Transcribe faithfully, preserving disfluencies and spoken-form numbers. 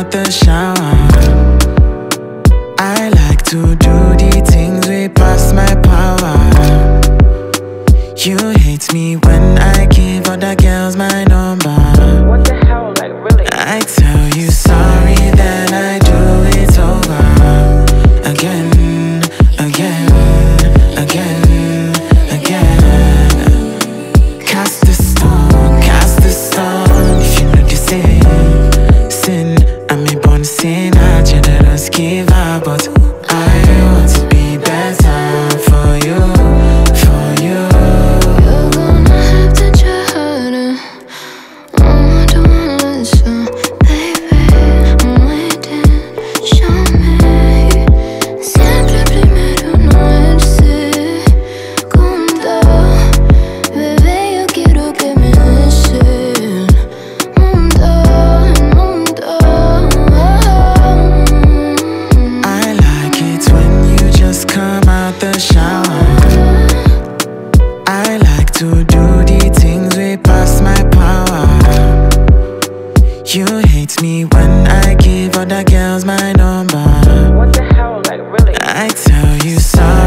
out the shower. I like to do the things way past my power. You hate me when I give other girls my number. What the hell, like really? I tell you sorry, then I do it over. Again, again, again, again. Cast the stone, cast the stone. If you know the sin, sin. I'm a born sinner, generous giver, but I want to be better for you, for you. You're gonna have to try harder. Oh, I don't wanna listen, baby. I'm waiting, show me. Siempre primero no irse. Cuando, bebé, yo quiero que me beses. Mundo, mundo. I like it when you just come out the shower. I like to do the things way past my power. You hate me when I give other girls my number. What the hell, like really? I tell you sorry.